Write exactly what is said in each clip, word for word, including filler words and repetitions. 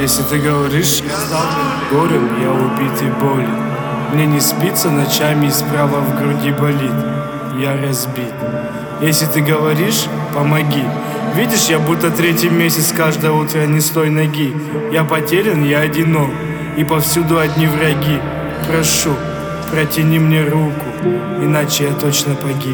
Если ты говоришь, горем я убит и болен. Мне не спится ночами и справа в груди болит. Я разбит. Если ты говоришь, помоги. Видишь, я будто третий месяц каждое утро не с той ноги. Я потерян, я одинок, и повсюду одни враги. Прошу, протяни мне руку, иначе я точно погиб.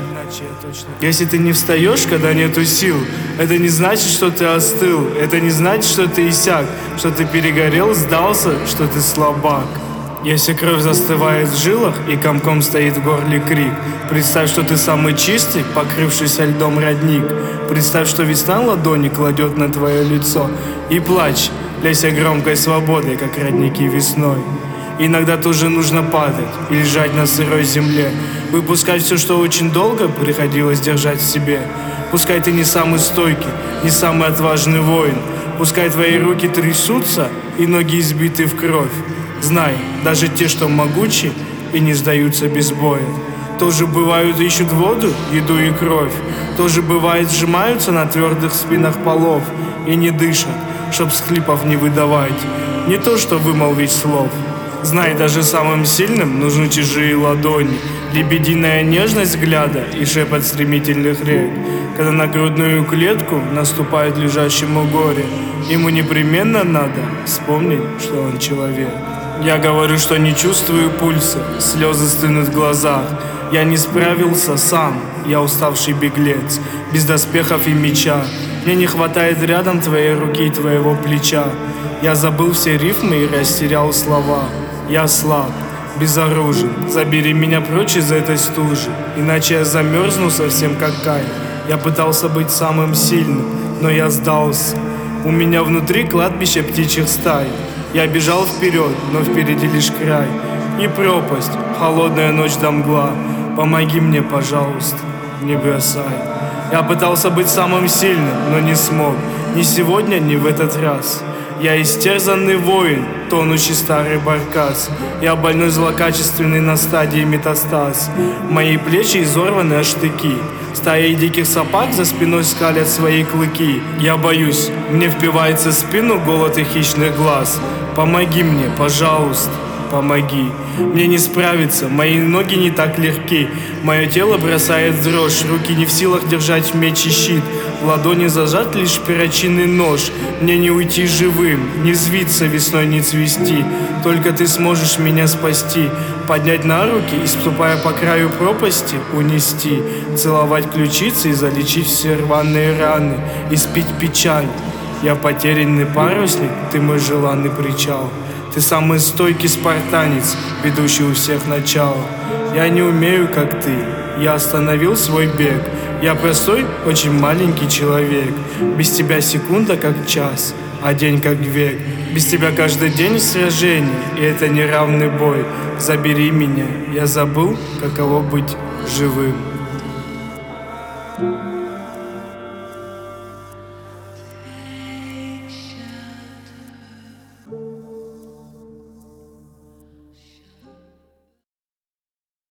Если ты не встаешь, когда нету сил, это не значит, что ты остыл. Это не значит, что ты иссяк, что ты перегорел, сдался, что ты слабак. Если кровь застывает в жилах и комком стоит в горле крик, представь, что ты самый чистый, покрывшийся льдом родник. Представь, что весна ладони кладет на твое лицо, и плачь, лейся громкой свободой, как родники весной. Иногда тоже нужно падать и лежать на сырой земле, выпускать все, что очень долго приходилось держать в себе. Пускай ты не самый стойкий, не самый отважный воин, пускай твои руки трясутся и ноги избиты в кровь. Знай, даже те, что могучи и не сдаются без боя, тоже бывают ищут воду, еду и кровь, тоже бывает сжимаются на твердых спинах полов и не дышат, чтоб схлипов не выдавать, не то что вымолвить слов. Знай, даже самым сильным нужны чужие ладони, лебединая нежность взгляда и шепот стремительных рек. Когда на грудную клетку наступает лежащему горе, ему непременно надо вспомнить, что он человек. Я говорю, что не чувствую пульса, слезы стынут в глазах. Я не справился сам, я уставший беглец, без доспехов и меча. Мне не хватает рядом твоей руки и твоего плеча. Я забыл все рифмы и растерял слова. Я слаб, безоружен, забери меня прочь из этой стужи, иначе я замерзну совсем как Кай. Я пытался быть самым сильным, но я сдался. У меня внутри кладбище птичьих стай. Я бежал вперед, но впереди лишь край и пропасть, холодная ночь до мгла. Помоги мне, пожалуйста, не бросай. Я пытался быть самым сильным, но не смог. Ни сегодня, ни в этот раз. Я истерзанный воин, тонущий старый баркас. Я больной злокачественный на стадии метастаз. Мои плечи изорваны о штыки. Стаи диких собак за спиной скалят свои клыки. Я боюсь, мне впивается в спину голод и хищных глаз. Помоги мне, пожалуйста, помоги. Мне не справиться, мои ноги не так легки. Мое тело бросает в дрожь, руки не в силах держать меч и щит. В ладони зажат лишь перочинный нож. Мне не уйти живым, не взвиться весной, не цвести. Только ты сможешь меня спасти, поднять на руки и, ступая по краю пропасти, унести. Целовать ключицы и залечить все рваные раны, испить печаль. Я потерянный парусник, ты мой желанный причал. Ты самый стойкий спартанец, ведущий у всех начало. Я не умею, как ты, я остановил свой бег. Я простой, очень маленький человек. Без тебя секунда как час, а день как век. Без тебя каждый день в сражении, и это неравный бой. Забери меня, я забыл, каково быть живым.